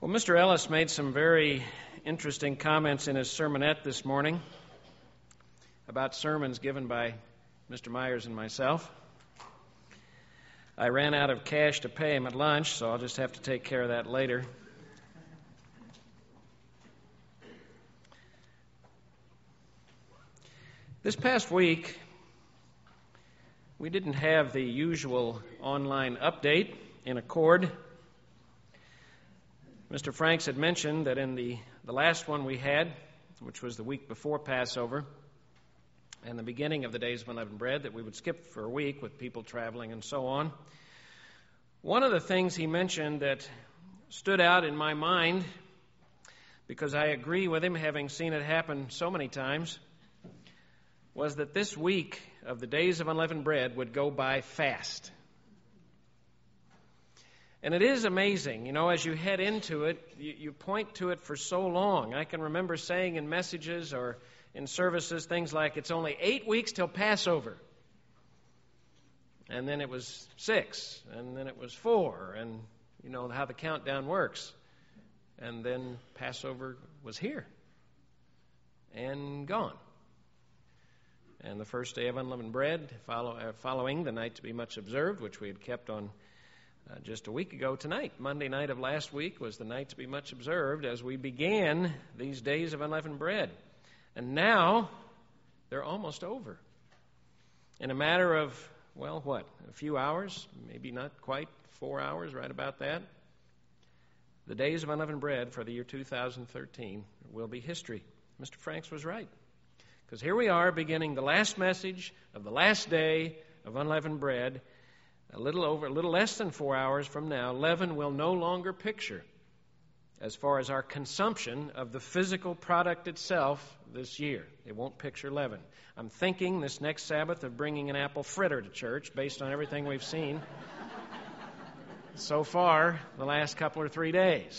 Well, Mr. Ellis made some very interesting comments in his sermonette this morning about sermons given by Mr. Myers and myself. I ran out of cash to pay him at lunch, so I'll just have to take care of that later. This past week, we didn't have the usual online update in Accord. Mr. Franks had mentioned that in the last one we had, which was the week before Passover, and the beginning of the Days of Unleavened Bread, that we would skip for a week with people traveling and so on. One of the things he mentioned that stood out in my mind, because I agree with him, having seen it happen so many times, was that this week of the Days of Unleavened Bread would go by fast. And it is amazing, as you head into it, you point to it for so long. I can remember saying in messages or in services things like, it's only 8 weeks till Passover. And then it was 6, and then it was 4, and you know how the countdown works. And then Passover was here and gone. And the first day of Unleavened Bread, following the night to be much observed, which we had kept on just a week ago tonight. Monday night of last week was the night to be much observed as we began these Days of Unleavened Bread. And now they're almost over. In a matter of, a few hours, maybe not quite 4 hours, right about that. The Days of Unleavened Bread for the year 2013 will be history. Mr. Franks was right. Because here we are beginning the last message of the last day of Unleavened Bread. A little less than 4 hours from now, leaven will no longer picture, as far as our consumption of the physical product itself this year. It won't picture leaven. I'm thinking this next Sabbath of bringing an apple fritter to church based on everything we've seen so far the last couple or 3 days.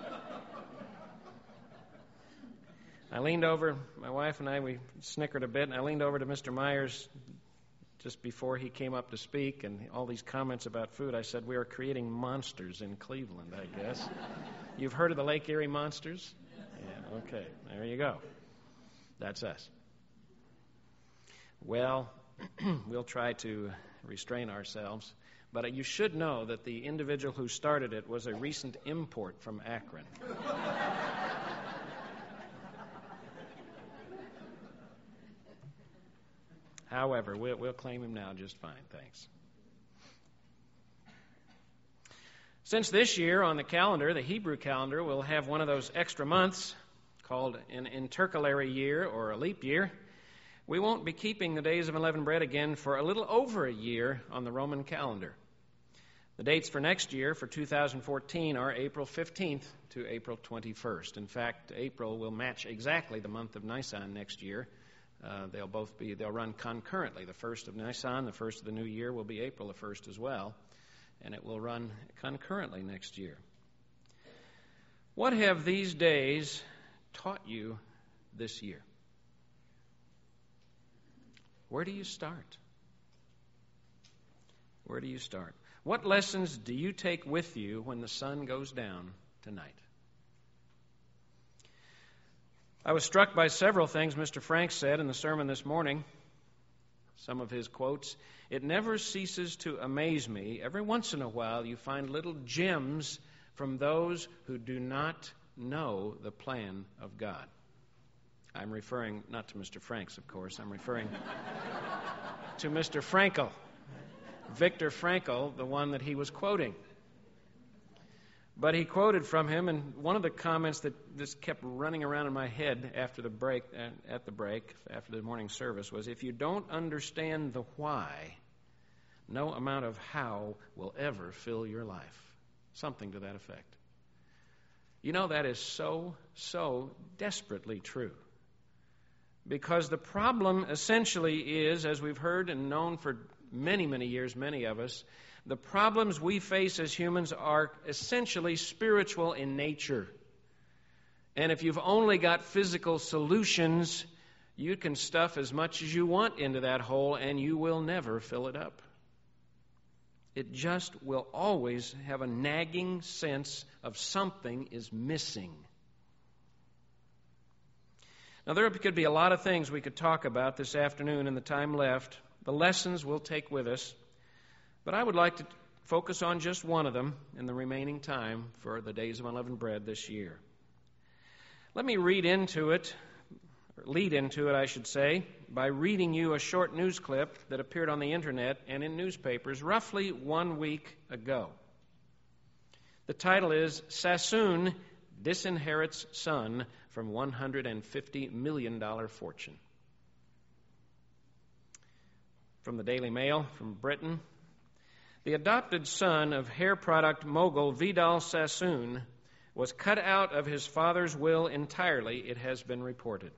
I leaned over, my wife and I, we snickered a bit, and I leaned over to Mr. Myers just before he came up to speak, and all these comments about food. I said, we are creating monsters in Cleveland, I guess. You've heard of the Lake Erie Monsters? Yeah, okay, there you go. That's us. Well, we'll try to restrain ourselves, but you should know that the individual who started it was a recent import from Akron. However, we'll claim him now just fine, thanks. Since this year on the calendar, the Hebrew calendar, will have one of those extra months called an intercalary year or a leap year, we won't be keeping the Days of Unleavened Bread again for a little over a year on the Roman calendar. The dates for next year, for 2014, are April 15th to April 21st. In fact, April will match exactly the month of Nisan next year. They'll run concurrently. The first of Nisan, the first of the new year, will be April the 1st as well, and it will run concurrently next year. What have these days taught you this year? Where do you start? Where do you start? What lessons do you take with you when the sun goes down tonight? I was struck by several things Mr. Franks said in the sermon this morning. Some of his quotes. It never ceases to amaze me. Every once in a while you find little gems from those who do not know the plan of God. I'm referring not to Mr. Franks, of course. I'm referring to Mr. Frankl. Viktor Frankl, the one that he was quoting. But he quoted from him, and one of the comments that just kept running around in my head after the break, after the morning service, was, if you don't understand the why, no amount of how will ever fill your life. Something to that effect. That is so desperately true. Because the problem essentially is, as we've heard and known for many, many years, many of us, the problems we face as humans are essentially spiritual in nature. And if you've only got physical solutions, you can stuff as much as you want into that hole and you will never fill it up. It just will always have a nagging sense of something is missing. Now, there could be a lot of things we could talk about this afternoon in the time left. The lessons we'll take with us. But I would like to focus on just one of them in the remaining time for the Days of Unleavened Bread this year. Let me lead into it, I should say, by reading you a short news clip that appeared on the internet and in newspapers roughly 1 week ago. The title is Sassoon Disinherits Son from $150 Million Fortune. From the Daily Mail from Britain. The adopted son of hair product mogul Vidal Sassoon was cut out of his father's will entirely, it has been reported.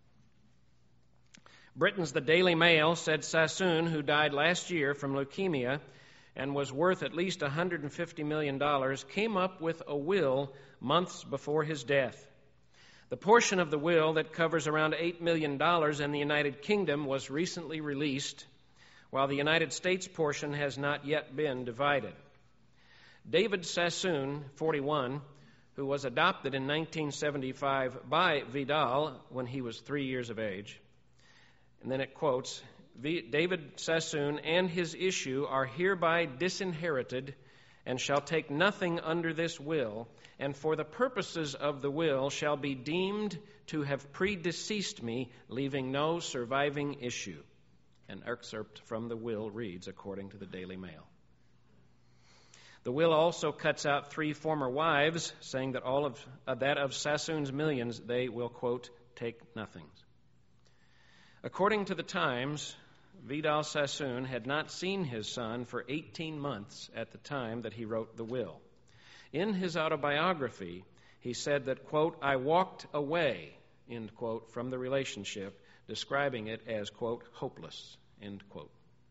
Britain's The Daily Mail said Sassoon, who died last year from leukemia and was worth at least $150 million, came up with a will months before his death. The portion of the will that covers around $8 million in the United Kingdom was recently released, while the United States portion has not yet been divided. David Sassoon, 41, who was adopted in 1975 by Vidal when he was 3 years of age, and then it quotes, David Sassoon and his issue are hereby disinherited and shall take nothing under this will, and for the purposes of the will shall be deemed to have predeceased me, leaving no surviving issue. An excerpt from the will reads, according to the Daily Mail. The will also cuts out 3 former wives, saying that all of that of Sassoon's millions they will, quote, take nothing. According to the Times, Vidal Sassoon had not seen his son for 18 months at the time that he wrote the will. In his autobiography, he said that, quote, I walked away, end quote, from the relationship, describing it as, quote, hopeless, end quote.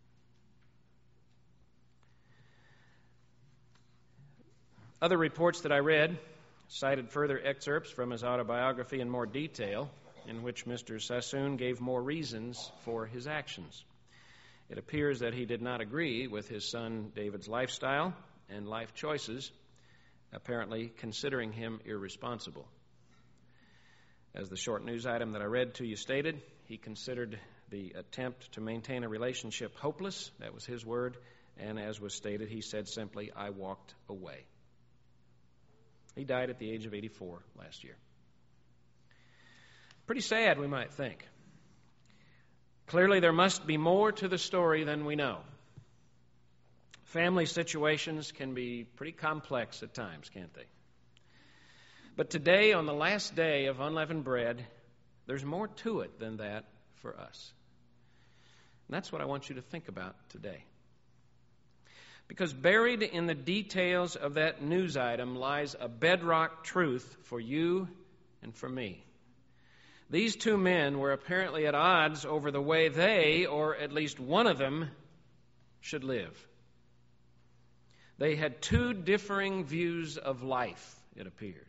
Other reports that I read cited further excerpts from his autobiography in more detail, in which Mr. Sassoon gave more reasons for his actions. It appears that he did not agree with his son David's lifestyle and life choices, apparently considering him irresponsible. As the short news item that I read to you stated, he considered the attempt to maintain a relationship hopeless. That was his word. And as was stated, he said simply, I walked away. He died at the age of 84 last year. Pretty sad, we might think. Clearly, there must be more to the story than we know. Family situations can be pretty complex at times, can't they? But today, on the last day of Unleavened Bread, there's more to it than that for us. And that's what I want you to think about today. Because buried in the details of that news item lies a bedrock truth for you and for me. These 2 men were apparently at odds over the way they, or at least one of them, should live. They had 2 differing views of life, it appears.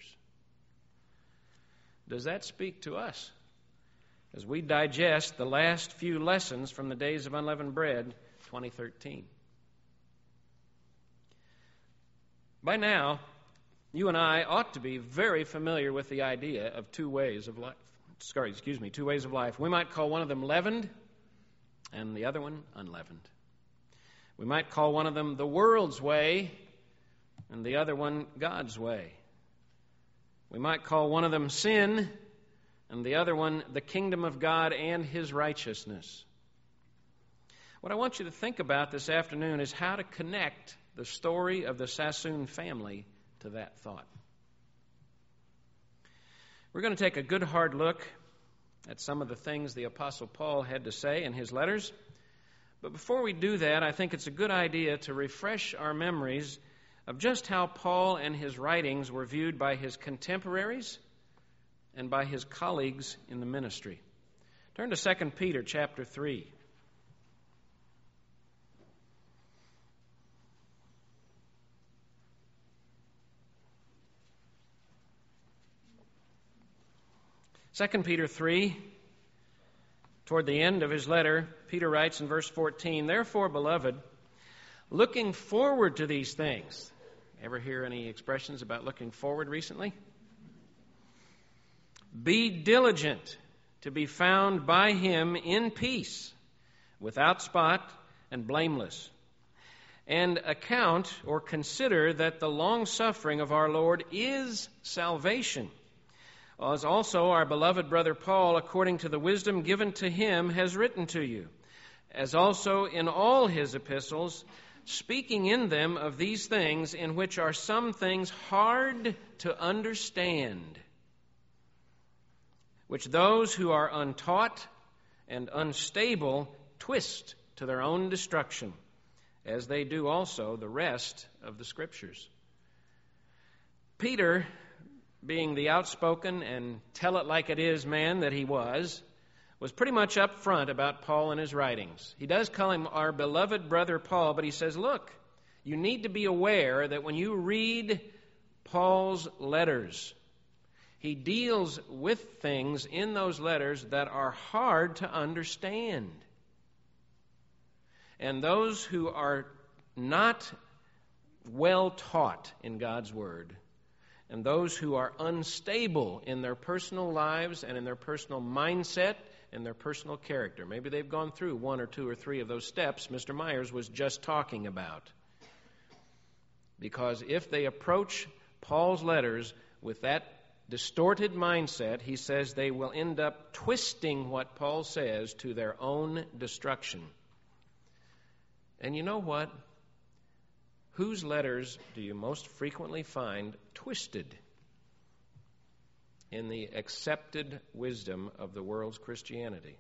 Does that speak to us as we digest the last few lessons from the Days of Unleavened Bread 2013? By now, you and I ought to be very familiar with the idea of 2 ways of life. 2 ways of life. We might call one of them leavened and the other one unleavened. We might call one of them the world's way and the other one God's way. We might call one of them sin and the other one the kingdom of God and His righteousness. What I want you to think about this afternoon is how to connect the story of the Sassoon family to that thought. We're going to take a good hard look at some of the things the Apostle Paul had to say in his letters. But before we do that, I think it's a good idea to refresh our memories of just how Paul and his writings were viewed by his contemporaries and by his colleagues in the ministry. Turn to 2 Peter chapter 3. 2 Peter 3, toward the end of his letter, Peter writes in verse 14, Therefore, beloved, Looking forward to these things. Ever hear any expressions about looking forward recently? Be diligent to be found by Him in peace, without spot and blameless. And account or consider that the long-suffering of our Lord is salvation, as also our beloved brother Paul, according to the wisdom given to him, has written to you, as also in all his epistles, speaking in them of these things, in which are some things hard to understand, which those who are untaught and unstable twist to their own destruction, as they do also the rest of the Scriptures. Peter, being the outspoken and tell-it-like-it-is man that he was pretty much up front about Paul and his writings. He does call him our beloved brother Paul, but he says, look, you need to be aware that when you read Paul's letters, he deals with things in those letters that are hard to understand. And those who are not well taught in God's Word, and those who are unstable in their personal lives and in their personal mindset and their personal character, maybe they've gone through 1 or 2 or 3 of those steps Mr. Myers was just talking about. Because if they approach Paul's letters with that distorted mindset, he says they will end up twisting what Paul says to their own destruction. And you know what? Whose letters do you most frequently find twisted in the accepted wisdom of the world's Christianity?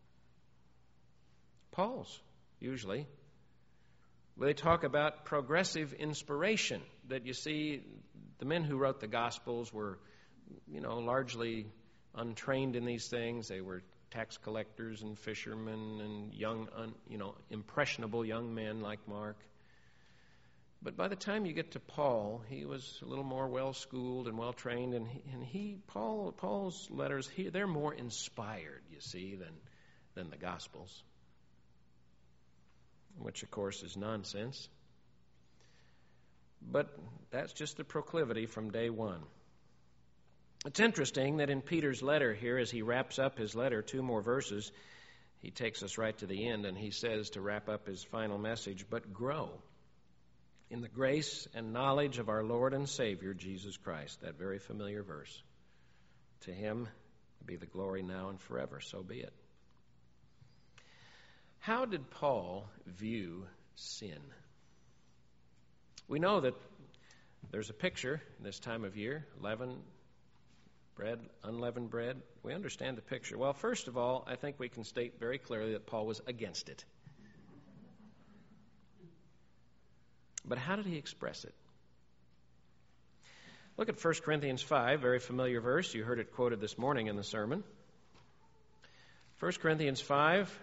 Paul's, usually. They talk about progressive inspiration, that you see the men who wrote the Gospels were, largely untrained in these things. They were tax collectors and fishermen and young, impressionable young men like Mark. But by the time you get to Paul, he was a little more well-schooled and well-trained, and Paul's letters, they're more inspired, you see, than the Gospels, which, of course, is nonsense. But that's just the proclivity from day one. It's interesting that in Peter's letter here, as he wraps up his letter, 2 more verses, he takes us right to the end, and he says to wrap up his final message, but grow in the grace and knowledge of our Lord and Savior, Jesus Christ. That very familiar verse. To Him be the glory now and forever. So be it. How did Paul view sin? We know that there's a picture this time of year, leavened bread, unleavened bread. We understand the picture. Well, first of all, I think we can state very clearly that Paul was against it. But how did he express it? Look at 1 Corinthians 5, very familiar verse. You heard it quoted this morning in the sermon. 1 Corinthians 5,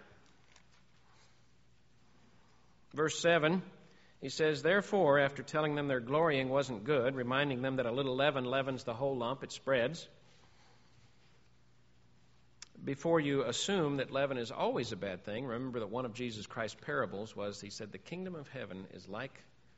verse 7, he says, therefore, after telling them their glorying wasn't good, reminding them that a little leaven leavens the whole lump, it spreads. Before you assume that leaven is always a bad thing, remember that one of Jesus Christ's parables was, he said, the kingdom of heaven is like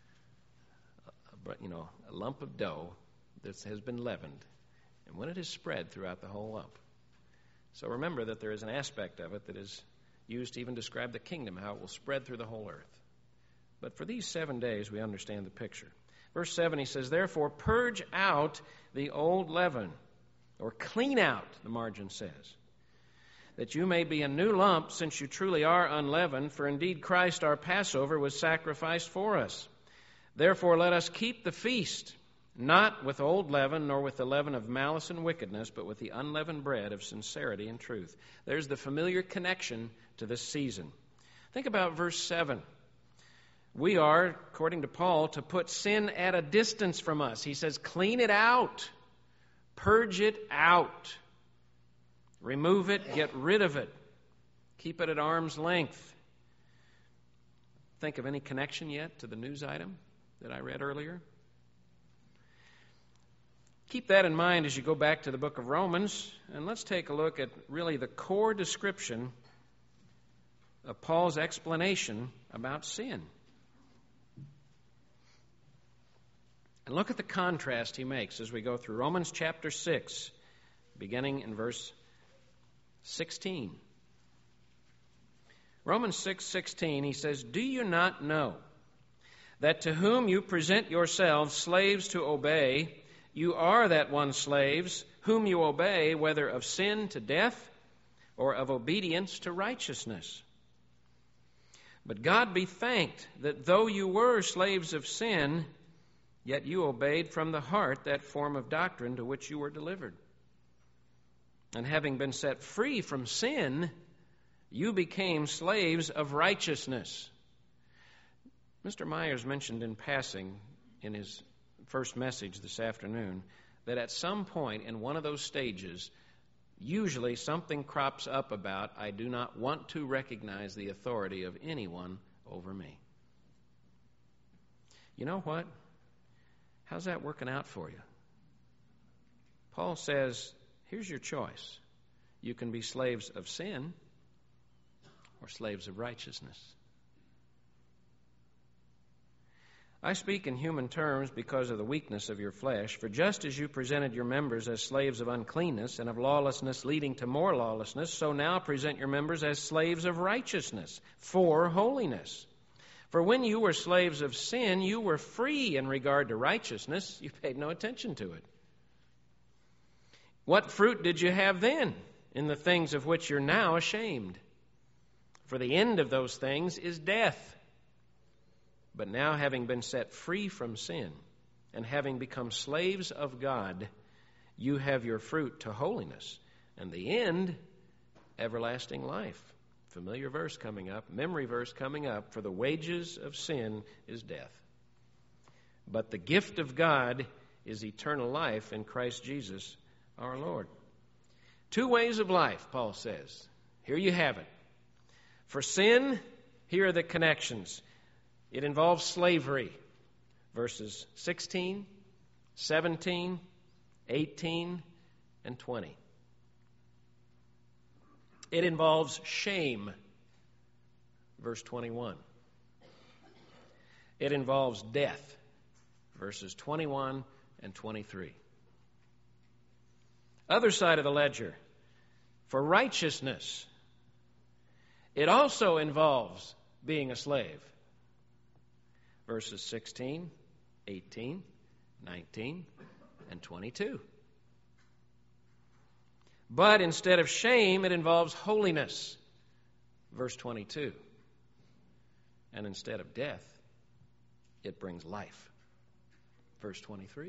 a lump of dough that has been leavened, and when it is spread throughout the whole lump. So remember that there is an aspect of it that is used to even describe the kingdom, how it will spread through the whole earth. But for these 7 days, we understand the picture. Verse 7, he says, therefore, purge out the old leaven, or clean out, the margin says, that you may be a new lump, since you truly are unleavened, for indeed Christ our Passover was sacrificed for us. Therefore, let us keep the feast, not with old leaven, nor with the leaven of malice and wickedness, but with the unleavened bread of sincerity and truth. There's the familiar connection to this season. Think about verse 7. We are, according to Paul, to put sin at a distance from us. He says, clean it out. Purge it out. Remove it. Get rid of it. Keep it at arm's length. Think of any connection yet to the news item that I read earlier? Keep that in mind as you go back to the book of Romans, and let's take a look at really the core description of Paul's explanation about sin. And look at the contrast he makes as we go through Romans chapter 6, beginning in verse 16. Romans 6:16, he says, "Do you not know that to whom you present yourselves slaves to obey, you are that one slaves, whom you obey, whether of sin to death or of obedience to righteousness? But God be thanked that though you were slaves of sin, yet you obeyed from the heart that form of doctrine to which you were delivered. And having been set free from sin, you became slaves of righteousness." Mr. Myers mentioned in passing in his first message this afternoon that at some point in one of those stages, usually something crops up about, "I do not want to recognize the authority of anyone over me." You know what? How's that working out for you? Paul says, here's your choice. You can be slaves of sin or slaves of righteousness. I speak in human terms because of the weakness of your flesh. For just as you presented your members as slaves of uncleanness and of lawlessness leading to more lawlessness, so now present your members as slaves of righteousness for holiness. For when you were slaves of sin, you were free in regard to righteousness. You paid no attention to it. What fruit did you have then in the things of which you're now ashamed? For the end of those things is death. But now, having been set free from sin and having become slaves of God, you have your fruit to holiness, and the end, everlasting life. Familiar verse coming up, memory verse coming up. For the wages of sin is death. But the gift of God is eternal life in Christ Jesus our Lord. Two ways of life, Paul says. Here you have it. For sin, here are the connections. It involves slavery. Verses 16, 17, 18, and 20. It involves shame. Verse 21. It involves death. Verses 21 and 23. Other side of the ledger. For righteousness, it also involves being a slave. Verses 16, 18, 19, and 22. But instead of shame, it involves holiness. Verse 22. And instead of death, it brings life. Verse 23.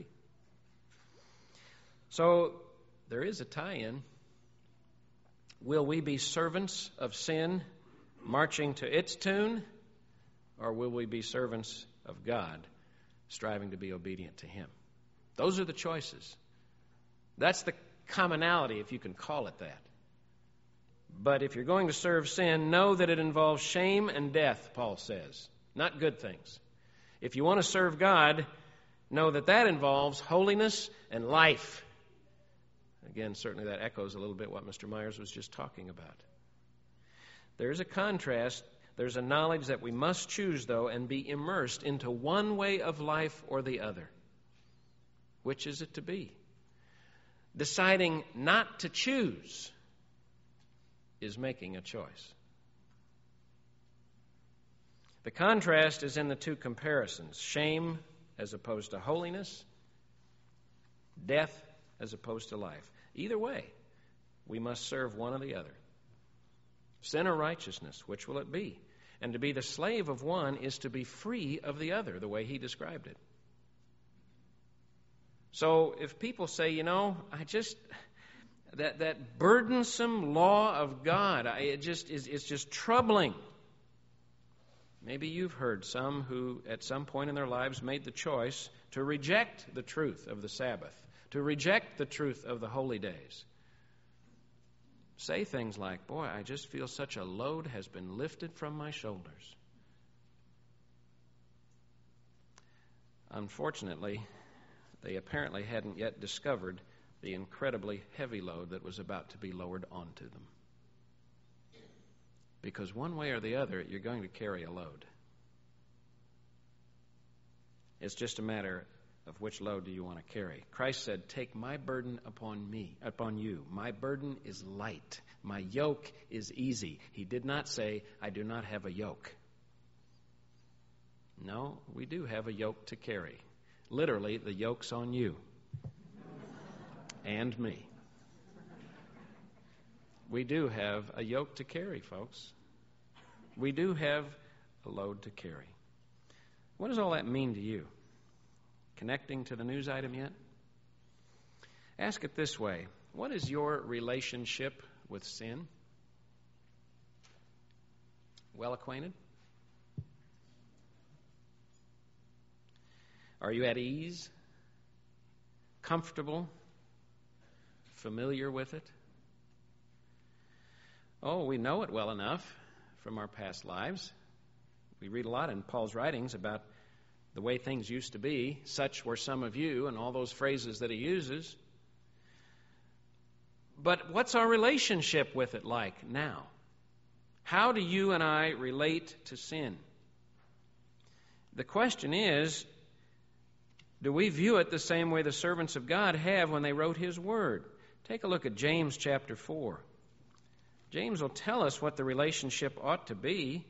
So there is a tie-in. Will we be servants of sin, marching to its tune, or will we be servants of God, striving to be obedient to Him? Those are the choices. That's the commonality, if you can call it that. But if you're going to serve sin, know that it involves shame and death, Paul says, not good things. If you want to serve God, know that that involves holiness and life. Again, certainly that echoes a little bit what Mr. Myers was just talking about. There's a contrast. There's a knowledge that we must choose, though, and be immersed into one way of life or the other. Which is it to be? Deciding not to choose is making a choice. The contrast is in the two comparisons: shame as opposed to holiness, death as opposed to life. Either way, we must serve one or the other. Sin or righteousness, which will it be? And to be the slave of one is to be free of the other, the way he described it. So if people say, that burdensome law of God, it's just troubling. Maybe you've heard some who at some point in their lives made the choice to reject the truth of the Sabbath, to reject the truth of the holy days. Say things like, boy, I just feel such a load has been lifted from my shoulders. Unfortunately, they apparently hadn't yet discovered the incredibly heavy load that was about to be lowered onto them. Because one way or the other, you're going to carry a load. It's just a matter of which load do you want to carry. Christ said, take my burden upon you. My burden is light. My yoke is easy. He did not say, I do not have a yoke. No, we do have a yoke to carry. Literally, the yoke's on you and me. We do have a yoke to carry, folks. We do have a load to carry. What does all that mean to you? Connecting to the news item yet? Ask it this way. What is your relationship with sin? Well acquainted? Are you at ease? Comfortable? Familiar with it? Oh, we know it well enough from our past lives. We read a lot in Paul's writings about the way things used to be. Such were some of you, and all those phrases that he uses. But what's our relationship with it like now? How do you and I relate to sin? The question is, do we view it the same way the servants of God have when they wrote His Word? Take a look at James chapter 4. James will tell us what the relationship ought to be.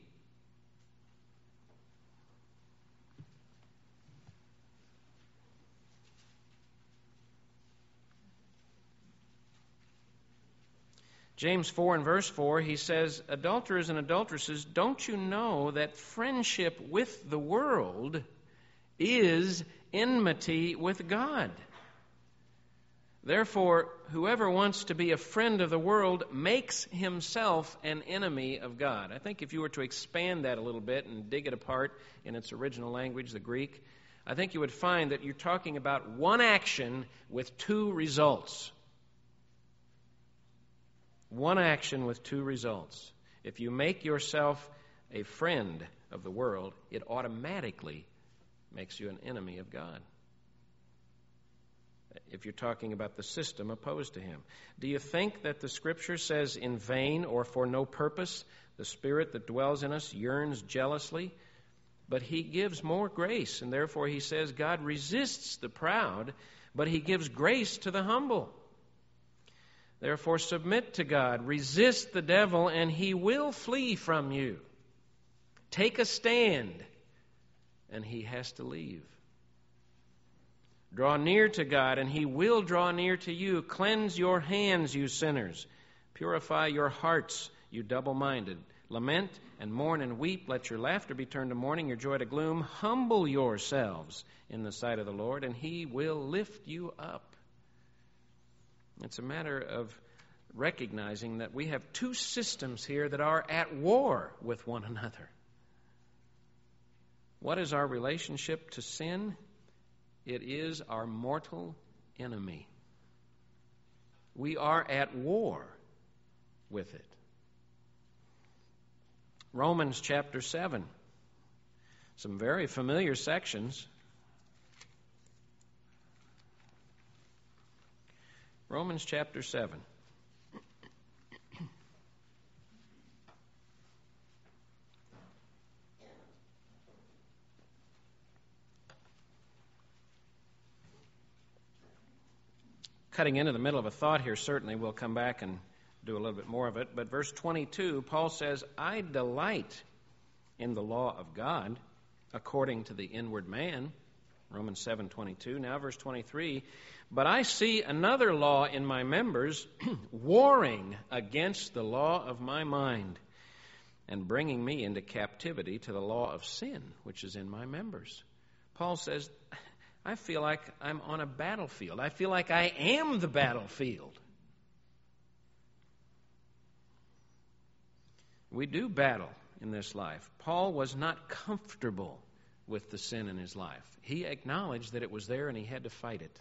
James 4 and verse 4, he says, adulterers and adulteresses, don't you know that friendship with the world is enmity with God? Therefore, whoever wants to be a friend of the world makes himself an enemy of God. I think if you were to expand that a little bit and dig it apart in its original language, the Greek, I think you would find that you're talking about one action with two results. One action with two results. If you make yourself a friend of the world, it automatically makes you an enemy of God. If you're talking about the system opposed to Him. Do you think that the Scripture says in vain or for no purpose the Spirit that dwells in us yearns jealously? But He gives more grace, and therefore He says God resists the proud, but He gives grace to the humble. Therefore, submit to God, resist the devil, and he will flee from you. Take a stand, and he has to leave. Draw near to God, and he will draw near to you. Cleanse your hands, you sinners. Purify your hearts, you double-minded. Lament and mourn and weep. Let your laughter be turned to mourning, your joy to gloom. Humble yourselves in the sight of the Lord, and he will lift you up. It's a matter of recognizing that we have two systems here that are at war with one another. What is our relationship to sin? It is our mortal enemy. We are at war with it. Romans chapter 7. Some very familiar sections. Romans chapter 7. Cutting into the middle of a thought here, certainly we'll come back and do a little bit more of it. But verse 22, Paul says, I delight in the law of God according to the inward man. Romans 7:22. Now verse 23, but I see another law in my members, warring against the law of my mind, and bringing me into captivity to the law of sin, which is in my members. Paul says, I feel like I'm on a battlefield. I feel like I am the battlefield. We do battle in this life. Paul was not comfortable with the sin in his life. He acknowledged that it was there and he had to fight it.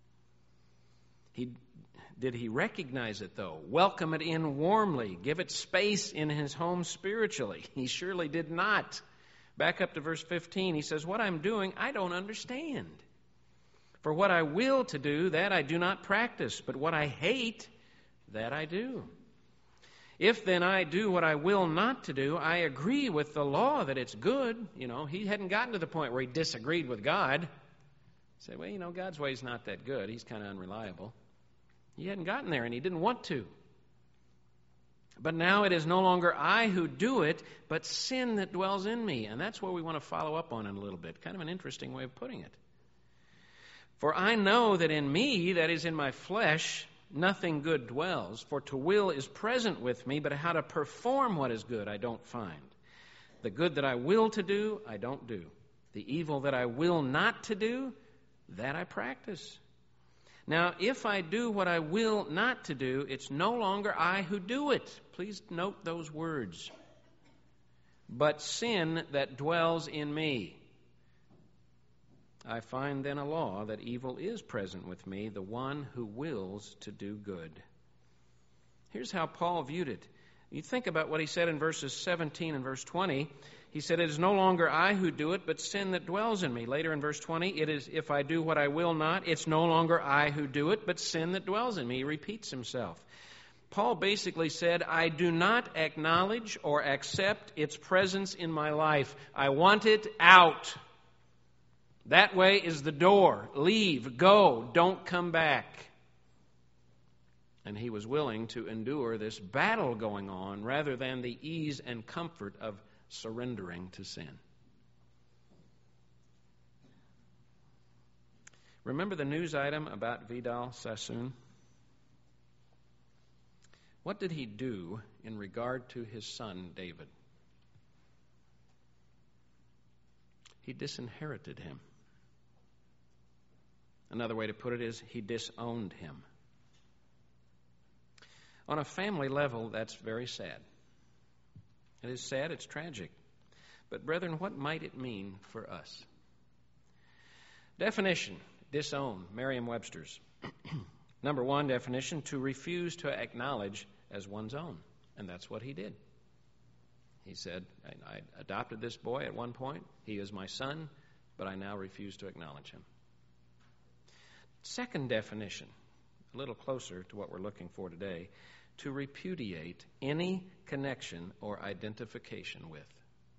Did he recognize it, though? Welcome it in warmly. Give it space in his home spiritually. He surely did not. Back up to verse 15. He says, what I'm doing, I don't understand. For what I will to do, that I do not practice. But what I hate, that I do. If then I do what I will not to do, I agree with the law that it's good. You know, he hadn't gotten to the point where he disagreed with God. Say, well, God's way's not that good. He's kind of unreliable. He hadn't gotten there, and he didn't want to. But now it is no longer I who do it, but sin that dwells in me. And that's what we want to follow up on in a little bit. Kind of an interesting way of putting it. For I know that in me, that is in my flesh, nothing good dwells. For to will is present with me, but how to perform what is good I don't find. The good that I will to do, I don't do. The evil that I will not to do, that I practice. Now, if I do what I will not to do, it's no longer I who do it. Please note those words. But sin that dwells in me. I find then a law that evil is present with me, the one who wills to do good. Here's how Paul viewed it. You think about what he said in verses 17 and verse 20. He said, it is no longer I who do it, but sin that dwells in me. Later in verse 20, it is if I do what I will not, it's no longer I who do it, but sin that dwells in me. He repeats himself. Paul basically said, I do not acknowledge or accept its presence in my life. I want it out. That way is the door. Leave, go, don't come back. And he was willing to endure this battle going on rather than the ease and comfort of surrendering to sin. Remember the news item about Vidal Sassoon? What did he do in regard to his son, David? He disinherited him. Another way to put it is he disowned him. On a family level, that's very sad. It is sad, it's tragic. But brethren, what might it mean for us? Definition, disown, Merriam-Webster's. Number one definition, to refuse to acknowledge as one's own. And that's what he did. He said, I adopted this boy at one point. He is my son, but I now refuse to acknowledge him. Second definition, a little closer to what we're looking for today, to repudiate any connection or identification with.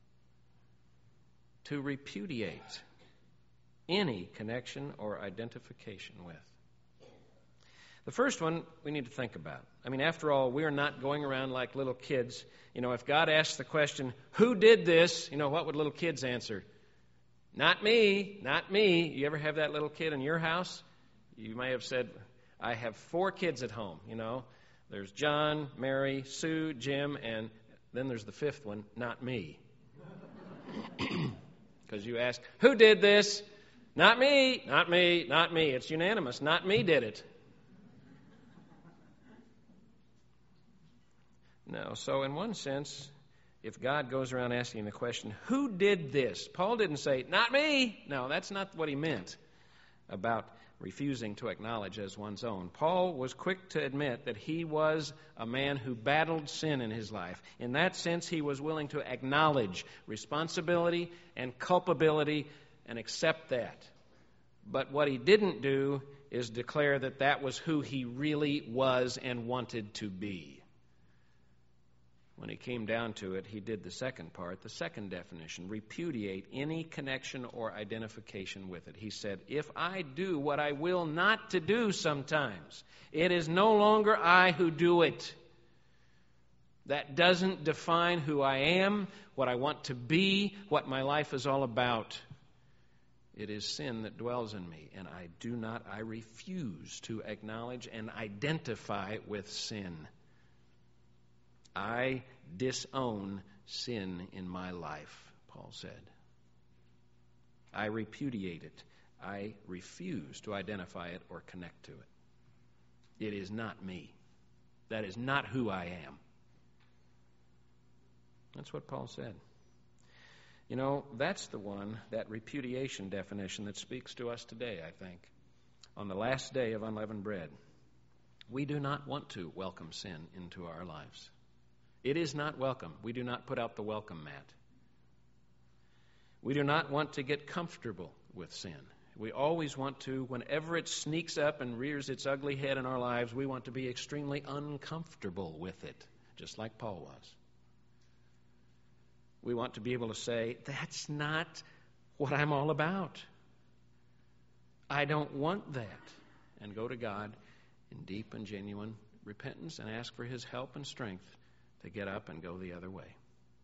To repudiate any connection or identification with. The first one we need to think about. I mean, after all, we're not going around like little kids. If God asks the question, who did this? What would little kids answer? Not me, not me. You ever have that little kid in your house? You may have said, I have 4 kids at home, There's John, Mary, Sue, Jim, and then there's the 5th one, not me. Because you ask, who did this? Not me, not me, not me. It's unanimous. Not me did it. No, so in one sense, if God goes around asking the question, who did this? Paul didn't say, not me. No, that's not what he meant about refusing to acknowledge as one's own. Paul was quick to admit that he was a man who battled sin in his life. In that sense, he was willing to acknowledge responsibility and culpability and accept that. But what he didn't do is declare that that was who he really was and wanted to be. When he came down to it, he did the second part, the second definition, repudiate any connection or identification with it. He said, if I do what I will not to do sometimes, it is no longer I who do it. That doesn't define who I am, what I want to be, what my life is all about. It is sin that dwells in me, and I refuse to acknowledge and identify with sin. I disown sin in my life, Paul said. I repudiate it. I refuse to identify it or connect to it. It is not me. That is not who I am. That's what Paul said. That's the one, that repudiation definition that speaks to us today, I think. On the last day of unleavened bread, we do not want to welcome sin into our lives. It is not welcome. We do not put out the welcome mat. We do not want to get comfortable with sin. We always want to, whenever it sneaks up and rears its ugly head in our lives, we want to be extremely uncomfortable with it, just like Paul was. We want to be able to say, that's not what I'm all about. I don't want that. And go to God in deep and genuine repentance and ask for His help and strength to get up and go the other way.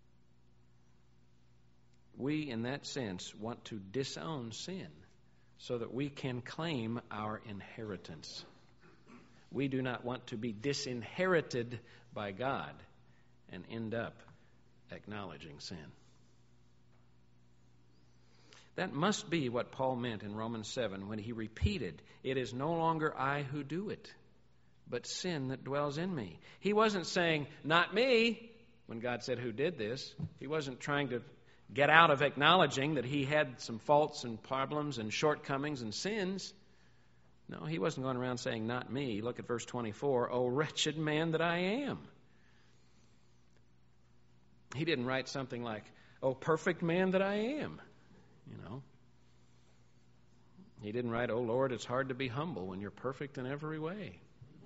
We, in that sense, want to disown sin so that we can claim our inheritance. We do not want to be disinherited by God and end up acknowledging sin. That must be what Paul meant in Romans 7 when he repeated, "It is no longer I who do it, but sin that dwells in me." He wasn't saying, "Not me," when God said, "Who did this?" He wasn't trying to get out of acknowledging that he had some faults and problems and shortcomings and sins. No, he wasn't going around saying, "Not me." Look at verse 24. "O wretched man that I am." He didn't write something like, "O perfect man that I am." He didn't write, "Oh Lord, it's hard to be humble when you're perfect in every way."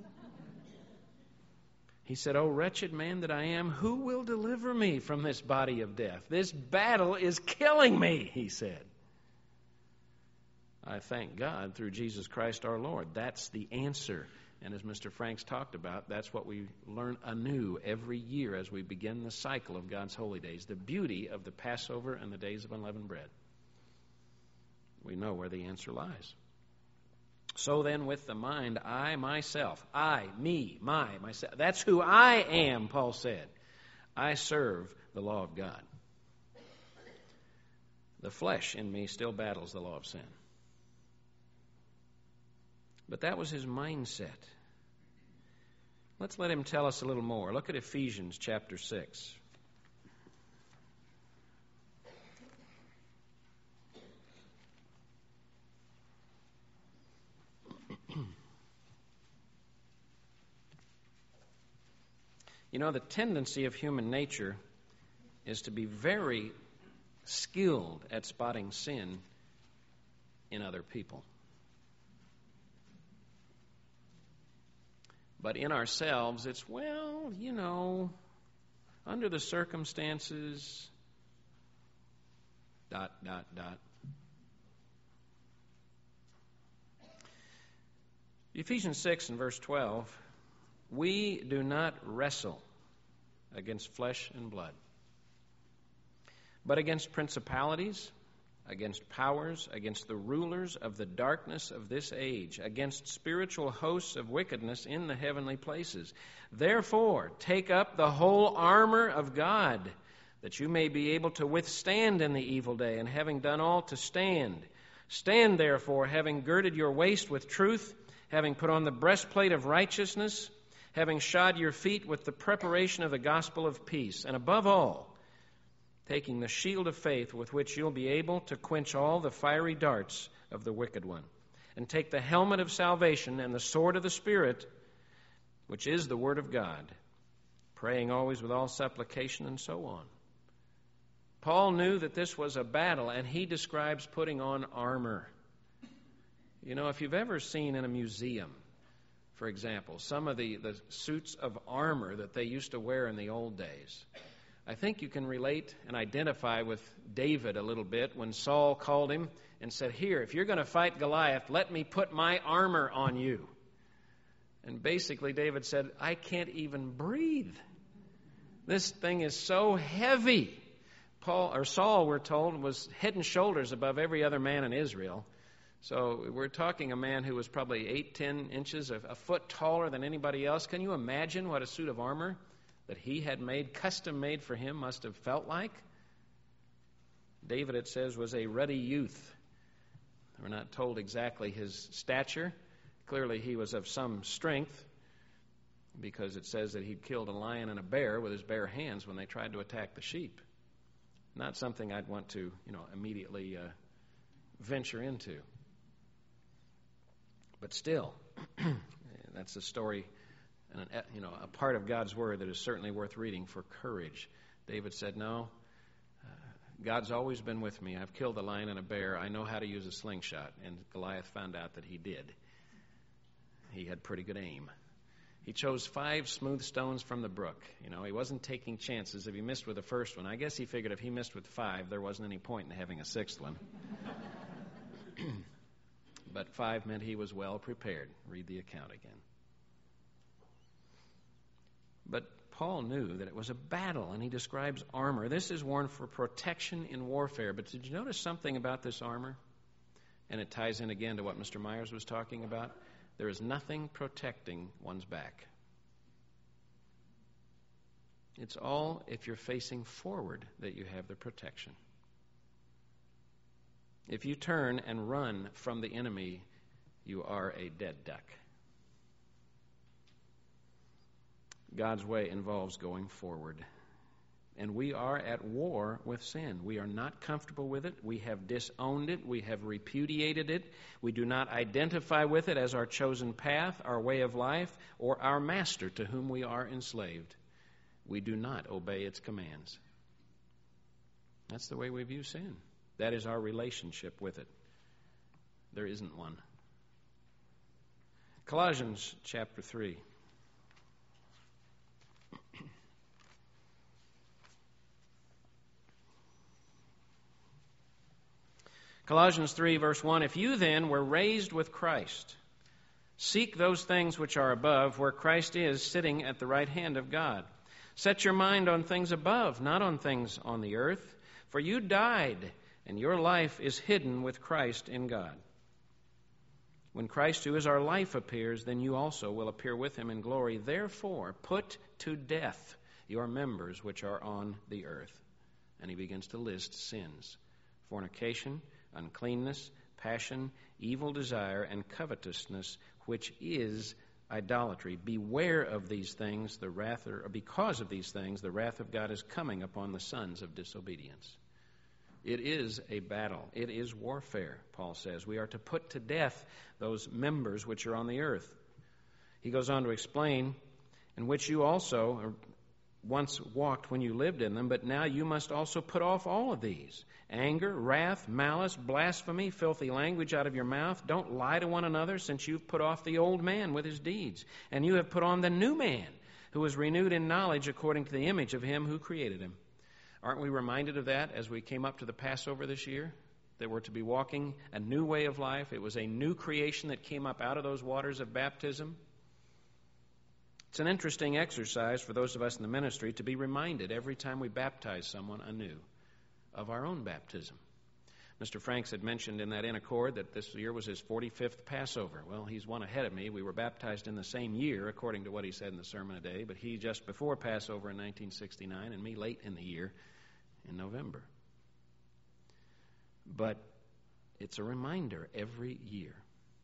He said, "O wretched man that I am, who will deliver me from this body of death? This battle is killing me," he said. I thank God through Jesus Christ our Lord. That's the answer. And as Mr. Franks talked about, that's what we learn anew every year as we begin the cycle of God's holy days, the beauty of the Passover and the days of unleavened bread. We know where the answer lies. So then with the mind, I, myself, I, me, myself, that's who I am, Paul said. I serve the law of God. The flesh in me still battles the law of sin. But that was his mindset. Let's let him tell us a little more. Look at Ephesians chapter 6. You know, the tendency of human nature is to be very skilled at spotting sin in other people. But in ourselves, it's, under the circumstances, ... Ephesians 6 and verse 12, "We do not wrestle against flesh and blood, but against principalities, against powers, against the rulers of the darkness of this age, against spiritual hosts of wickedness in the heavenly places. Therefore, take up the whole armor of God, that you may be able to withstand in the evil day, and having done all to stand. Stand therefore, having girded your waist with truth, having put on the breastplate of righteousness, having shod your feet with the preparation of the gospel of peace, and above all, taking the shield of faith with which you'll be able to quench all the fiery darts of the wicked one, and take the helmet of salvation and the sword of the Spirit, which is the word of God, praying always with all supplication," and so on. Paul knew that this was a battle, and he describes putting on armor. You know, if you've ever seen in a museum, for example, some of the suits of armor that they used to wear in the old days, I think you can relate and identify with David a little bit when Saul called him and said, "Here, if you're going to fight Goliath, let me put my armor on you." And basically David said, "I can't even breathe. This thing is so heavy." Saul, we're told, was head and shoulders above every other man in Israel. So we're talking a man who was probably 8-10 inches, a foot taller than anybody else. Can you imagine what a suit of armor that he had made, custom made for him, must have felt like? David, it says, was a ruddy youth. We're not told exactly his stature. Clearly he was of some strength, because it says that he'd killed a lion and a bear with his bare hands when they tried to attack the sheep. Not something I'd want to, immediately venture into. But still, that's a story, and a part of God's Word that is certainly worth reading for courage. David said, "No, God's always been with me. I've killed a lion and a bear. I know how to use a slingshot." And Goliath found out that he did. He had pretty good aim. He chose 5 smooth stones from the brook. He wasn't taking chances. If he missed with the first one, I guess he figured if he missed with 5, there wasn't any point in having a 6th one. but 5 meant he was well prepared. Read the account again. But Paul knew that it was a battle, and he describes armor. This is worn for protection in warfare. But did you notice something about this armor? And it ties in again to what Mr. Myers was talking about. There is nothing protecting one's back. It's all if you're facing forward that you have the protection. If you turn and run from the enemy, you are a dead duck. God's way involves going forward. And we are at war with sin. We are not comfortable with it. We have disowned it. We have repudiated it. We do not identify with it as our chosen path, our way of life, or our master to whom we are enslaved. We do not obey its commands. That's the way we view sin. That is our relationship with it. There isn't one. Colossians chapter 3. Colossians 3, verse 1, if you then were raised with Christ, seek those things which are above, where Christ is sitting at the right hand of God. Set your mind on things above, not on things on the earth, for you died, and your life is hidden with Christ in God. When Christ, who is our life, appears, then you also will appear with him in glory. Therefore, put to death your members which are on the earth. And he begins to list sins: fornication, uncleanness, passion, evil desire, and covetousness, which is idolatry. Beware of these things, because of these things, the wrath of God is coming upon the sons of disobedience. It is a battle. It is warfare, Paul says. We are to put to death those members which are on the earth. He goes on to explain, in which you also once walked when you lived in them, but now you must also put off all of these: anger, wrath, malice, blasphemy, filthy language out of your mouth. Don't lie to one another, since you've put off the old man with his deeds, and you have put on the new man, who is renewed in knowledge according to the image of him who created him. Aren't we reminded of that as we came up to the Passover this year? That we're to be walking a new way of life. It was a new creation that came up out of those waters of baptism. It's an interesting exercise for those of us in the ministry to be reminded every time we baptize someone anew of our own baptism. Mr. Franks had mentioned in that in accord that this year was his 45th Passover. Well, he's one ahead of me. We were baptized in the same year, according to what he said in the sermon today, but he just before Passover in 1969 and me late in the year in November. But it's a reminder every year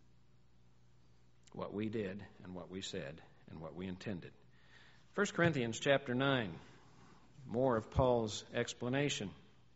what we did and what we said and what we intended. 1 Corinthians chapter 9, more of Paul's explanation.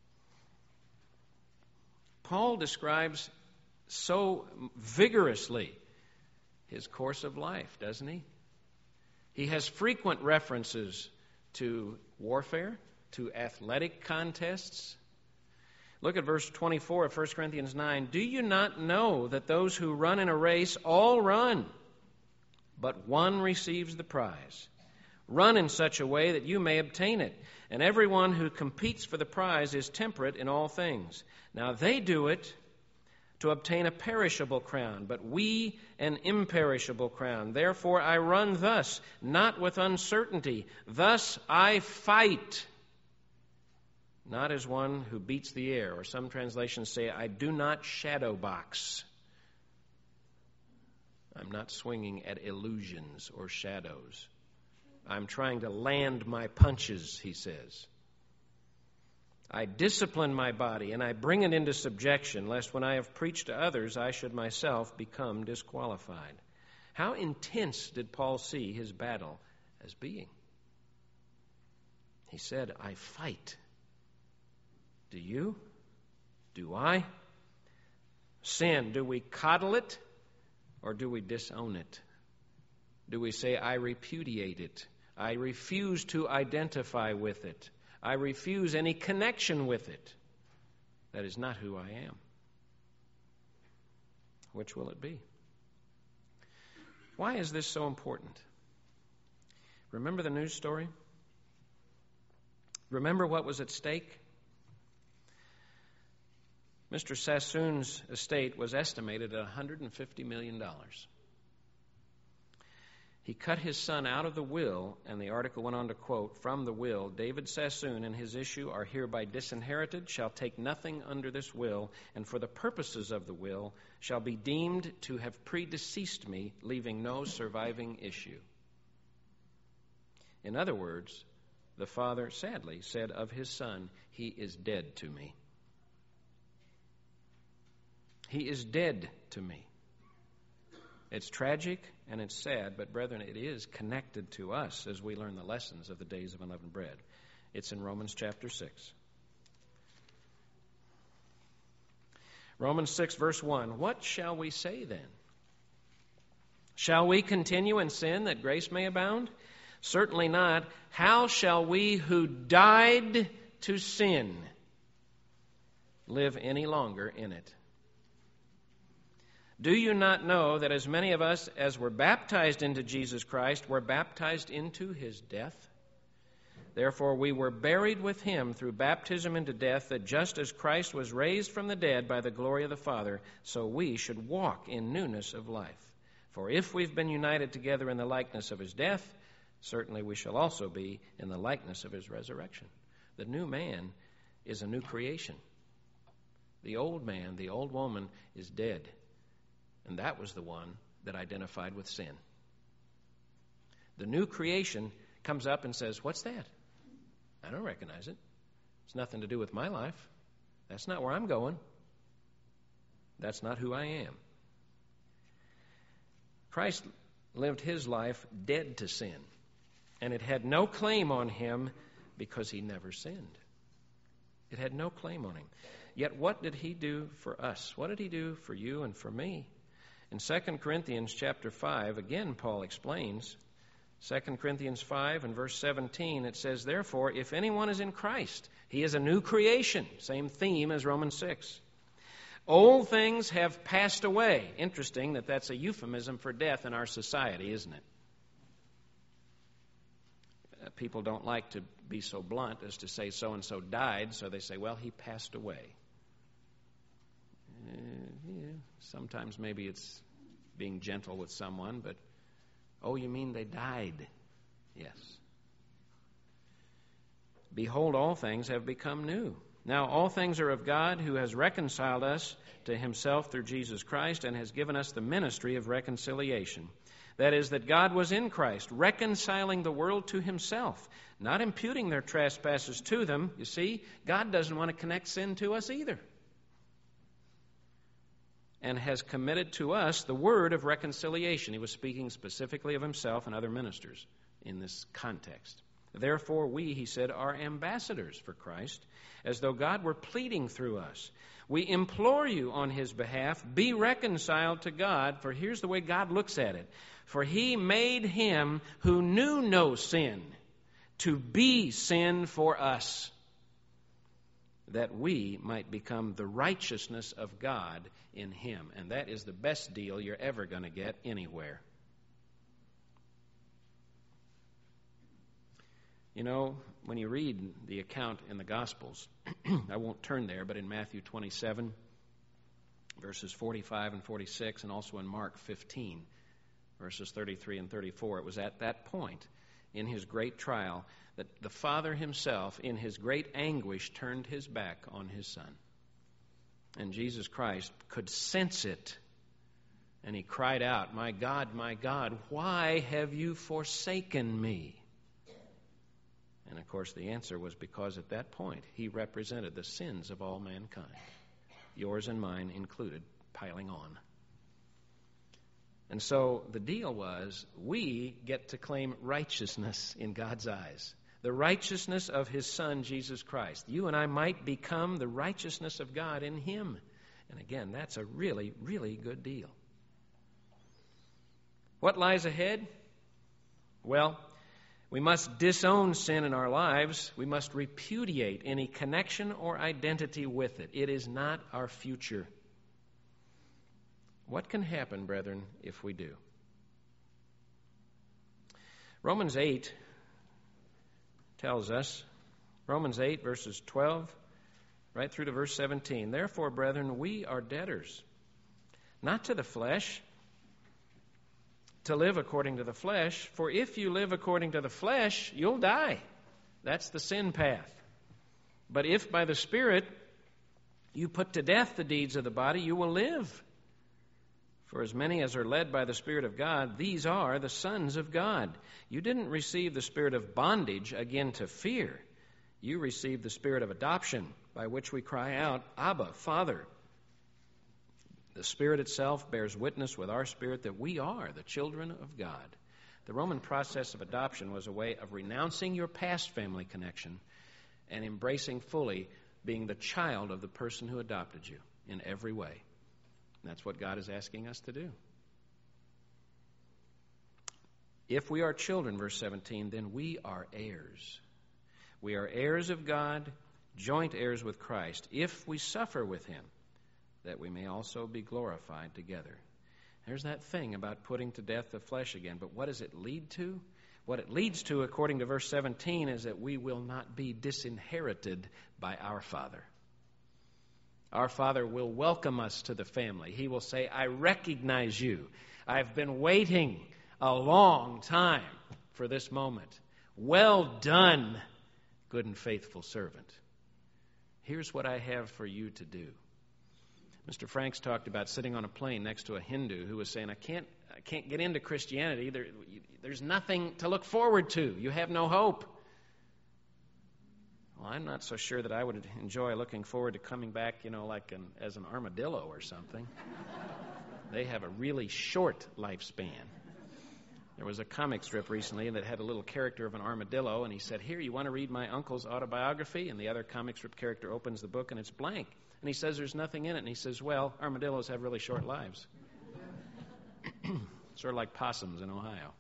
Paul describes so vigorously his course of life, doesn't he? He has frequent references to warfare, to athletic contests. Look at verse 24 of 1 Corinthians 9. Do you not know that those who run in a race all run, but one receives the prize? Run in such a way that you may obtain it. And everyone who competes for the prize is temperate in all things. Now they do it to obtain a perishable crown, but we an imperishable crown. Therefore I run thus, not with uncertainty. Thus I fight, not as one who beats the air. Or some translations say, I do not shadow box. I'm not swinging at illusions or shadows. I'm trying to land my punches, he says. I discipline my body and I bring it into subjection, lest when I have preached to others, I should myself become disqualified. How intense did Paul see his battle as being? He said, I fight. Do you? Do I? Sin, do we coddle it or do we disown it? Do we say, I repudiate it? I refuse to identify with it. I refuse any connection with it. That is not who I am. Which will it be? Why is this so important? Remember the news story? Remember what was at stake? Mr. Sassoon's estate was estimated at $150 million. He cut his son out of the will, and the article went on to quote, "From the will, David Sassoon and his issue are hereby disinherited, shall take nothing under this will, and for the purposes of the will shall be deemed to have predeceased me, leaving no surviving issue." In other words, the father sadly said of his son, "He is dead to me. He is dead to me." It's tragic and it's sad, but brethren, it is connected to us as we learn the lessons of the days of unleavened bread. It's in Romans chapter 6. Romans 6, verse 1. What shall we say then? Shall we continue in sin that grace may abound? Certainly not. How shall we who died to sin live any longer in it? Do you not know that as many of us as were baptized into Jesus Christ were baptized into his death? Therefore we were buried with him through baptism into death, that just as Christ was raised from the dead by the glory of the Father, so we should walk in newness of life. For if we've been united together in the likeness of his death, certainly we shall also be in the likeness of his resurrection. The new man is a new creation. The old man, the old woman, is dead. And that was the one that identified with sin. The new creation comes up and says, "What's that? I don't recognize it. It's nothing to do with my life. That's not where I'm going. That's not who I am." Christ lived his life dead to sin, and it had no claim on him because he never sinned. It had no claim on him. Yet what did he do for us? What did he do for you and for me? In 2 Corinthians chapter 5, again Paul explains, 2 Corinthians 5 and verse 17, it says, "Therefore, if anyone is in Christ, he is a new creation." Same theme as Romans 6. "Old things have passed away." Interesting that that's a euphemism for death in our society, isn't it? People don't like to be so blunt as to say so-and-so died, so they say, well, he passed away. Sometimes maybe it's being gentle with someone, but, oh, you mean they died? Yes. "Behold, all things have become new. Now all things are of God, who has reconciled us to himself through Jesus Christ, and has given us the ministry of reconciliation. That is, that God was in Christ, reconciling the world to himself, not imputing their trespasses to them." You see, God doesn't want to connect sin to us either. "And has committed to us the word of reconciliation." He was speaking specifically of himself and other ministers in this context. "Therefore we," he said, "are ambassadors for Christ, as though God were pleading through us. We implore you on his behalf, be reconciled to God." For here's the way God looks at it. "For he made him who knew no sin to be sin for us, that we might become the righteousness of God in him." And that is the best deal you're ever going to get anywhere. You know, when you read the account in the Gospels, I won't turn there, but in Matthew 27, verses 45 and 46, and also in Mark 15, verses 33 and 34, it was at that point in his great trial that the Father himself, in his great anguish, turned his back on his Son. And Jesus Christ could sense it. And he cried out, my God, why have you forsaken me?" And of course the answer was because at that point he represented the sins of all mankind, yours and mine included, piling on. And so the deal was, we get to claim righteousness in God's eyes. The righteousness of his Son, Jesus Christ. You and I might become the righteousness of God in him. And again, that's a really, really good deal. What lies ahead? Well, we must disown sin in our lives. We must repudiate any connection or identity with it. It is not our future. What can happen, brethren, if we do? Romans 8 tells us, Romans 8, verses 12 right through to verse 17. Therefore, brethren, we are debtors, not to the flesh, to live according to the flesh. For if you live according to the flesh, you'll die. That's the sin path. But if by the Spirit you put to death the deeds of the body, you will live. For as many as are led by the Spirit of God, these are the sons of God. You didn't receive the spirit of bondage again to fear. You received the spirit of adoption, by which we cry out, Abba, Father. The Spirit itself bears witness with our spirit that we are the children of God. The Roman process of adoption was a way of renouncing your past family connection and embracing fully being the child of the person who adopted you in every way. And that's what God is asking us to do. If we are children, verse 17, then we are heirs. We are heirs of God, joint heirs with Christ, if we suffer with him, that we may also be glorified together. There's that thing about putting to death the flesh again, but what does it lead to? What it leads to, according to verse 17, is that we will not be disinherited by our Father. Our Father will welcome us to the family. He will say, I recognize you. I've been waiting a long time for this moment. Well done, good and faithful servant. Here's what I have for you to do. Mr. Franks talked about sitting on a plane next to a Hindu who was saying, I can't get into Christianity. There's nothing to look forward to. You have no hope. Well, I'm not so sure that I would enjoy looking forward to coming back, as an armadillo or something. They have a really short lifespan. There was a comic strip recently that had a little character of an armadillo, and he said, here, you want to read my uncle's autobiography? And the other comic strip character opens the book, and it's blank. And he says there's nothing in it. And he says, well, armadillos have really short lives. Sort of like possums in Ohio.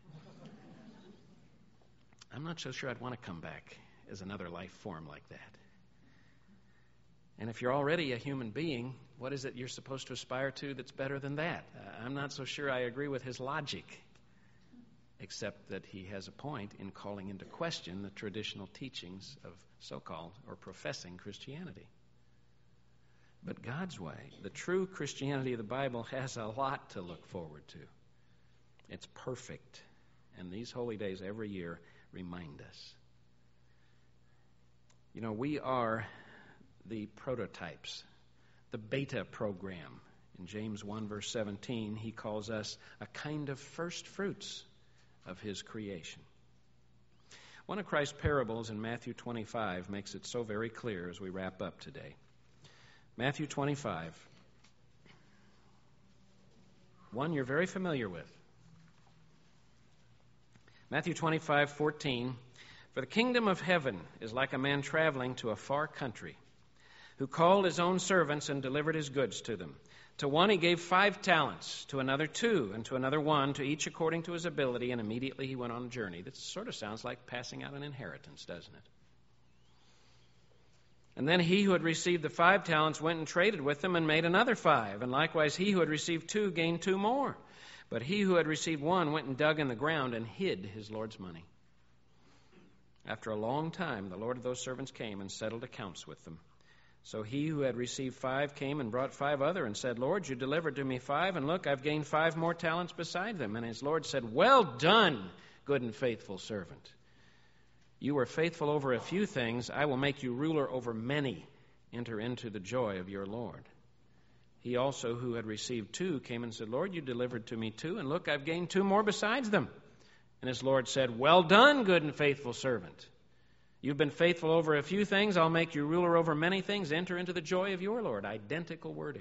I'm not so sure I'd want to come back as another life form like that. And if you're already a human being, what is it you're supposed to aspire to that's better than that? I'm not so sure I agree with his logic, except that he has a point in calling into question the traditional teachings of so-called or professing Christianity. But God's way, the true Christianity of the Bible, has a lot to look forward to. It's perfect. And these holy days every year remind us. We are the prototypes, the beta program. In James 1, verse 17, he calls us a kind of first fruits of his creation. One of Christ's parables in Matthew 25 makes it so very clear as we wrap up today. Matthew 25, one you're very familiar with. Matthew 25:14, for the kingdom of heaven is like a man traveling to a far country, who called his own servants and delivered his goods to them. To one he gave 5 talents, to another 2, and to another 1, to each according to his ability, and immediately he went on a journey. That sort of sounds like passing out an inheritance, doesn't it? And then he who had received the 5 talents went and traded with them and made another 5. And likewise he who had received 2 gained 2 more. But he who had received 1 went and dug in the ground and hid his Lord's money. After a long time, the Lord of those servants came and settled accounts with them. So he who had received 5 came and brought 5 other and said, Lord, you delivered to me 5, and look, I've gained 5 more talents beside them. And his Lord said, well done, good and faithful servant. You were faithful over a few things. I will make you ruler over many. Enter into the joy of your Lord. He also, who had received 2, came and said, Lord, you delivered to me 2, and look, I've gained 2 more besides them. And his Lord said, well done, good and faithful servant. You've been faithful over a few things. I'll make you ruler over many things. Enter into the joy of your Lord. Identical wording.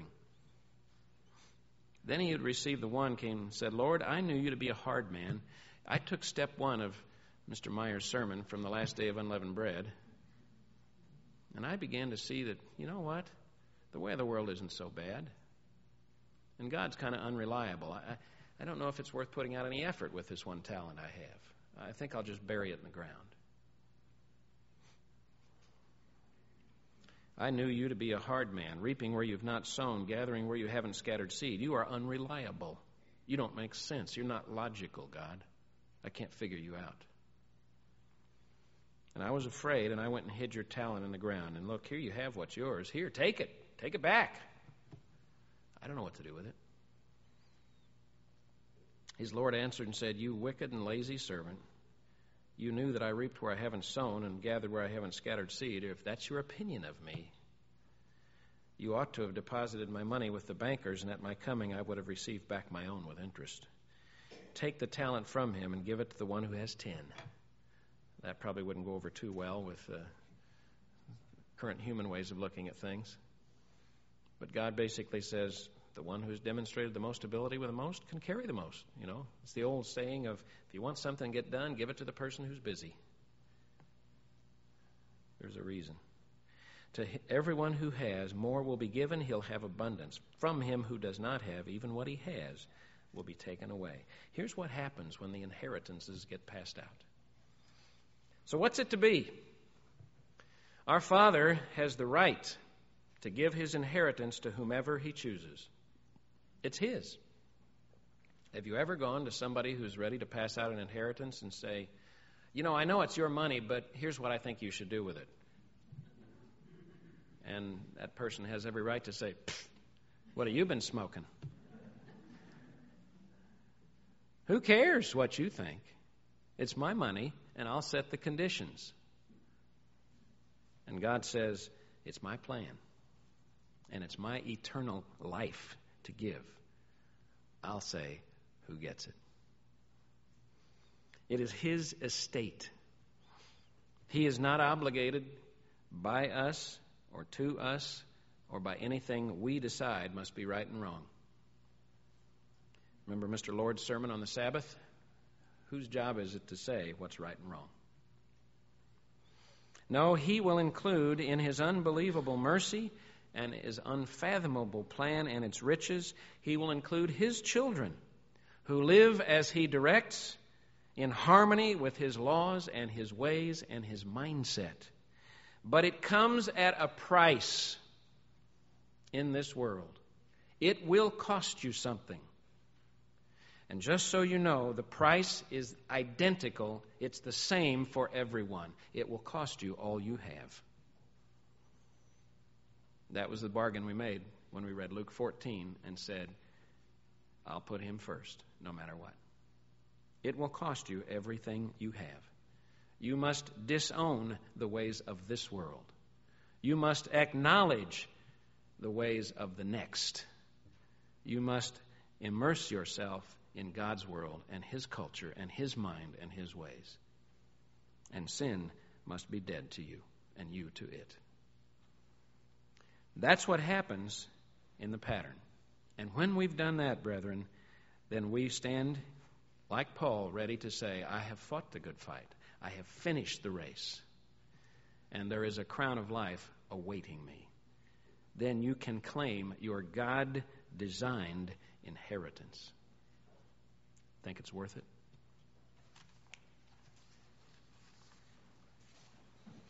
Then he who had received the 1 came and said, Lord, I knew you to be a hard man. I took step 1 of Mr. Meyer's sermon from the last day of unleavened bread. And I began to see that, you know what? The way of the world isn't so bad. And God's kind of unreliable. I don't know if it's worth putting out any effort with this 1 talent I have. I think I'll just bury it in the ground. I knew you to be a hard man, reaping where you've not sown, gathering where you haven't scattered seed. You are unreliable. You don't make sense. You're not logical, God. I can't figure you out. And I was afraid, and I went and hid your talent in the ground. And look, here you have what's yours. Here, take it. Take it back. I don't know what to do with it. His Lord answered and said, You wicked and lazy servant, you knew that I reaped where I haven't sown and gathered where I haven't scattered seed. If that's your opinion of me, you ought to have deposited my money with the bankers, and at my coming I would have received back my own with interest. Take the talent from him and give it to the one who has 10. That probably wouldn't go over too well with current human ways of looking at things. But God basically says, the one who's demonstrated the most ability with the most can carry the most. You know, it's the old saying of, if you want something to get done, give it to the person who's busy. There's a reason. To everyone who has, more will be given. He'll have abundance. From him who does not have, even what he has will be taken away. Here's what happens when the inheritances get passed out. So what's it to be? Our Father has the right to give his inheritance to whomever he chooses. It's his. Have you ever gone to somebody who's ready to pass out an inheritance and say, you know, I know it's your money, but here's what I think you should do with it? And that person has every right to say, what have you been smoking? Who cares what you think? It's my money, and I'll set the conditions. And God says, it's my plan, and it's my eternal life to give. I'll say who gets it. It is his estate. He is not obligated by us or to us or by anything we decide must be right and wrong. Remember Mr. Lord's sermon on the Sabbath? Whose job is it to say what's right and wrong? No, he will include in his unbelievable mercy and his unfathomable plan and its riches, he will include his children who live as he directs in harmony with his laws and his ways and his mindset. But it comes at a price in this world. It will cost you something. And just so you know, the price is identical. It's the same for everyone. It will cost you all you have. That was the bargain we made when we read Luke 14 and said, I'll put him first, no matter what. It will cost you everything you have. You must disown the ways of this world. You must acknowledge the ways of the next. You must immerse yourself in God's world and his culture and his mind and his ways. And sin must be dead to you and you to it. That's what happens in the pattern. And when we've done that, brethren, then we stand like Paul, ready to say, I have fought the good fight. I have finished the race. And there is a crown of life awaiting me. Then you can claim your God-designed inheritance. Think it's worth it?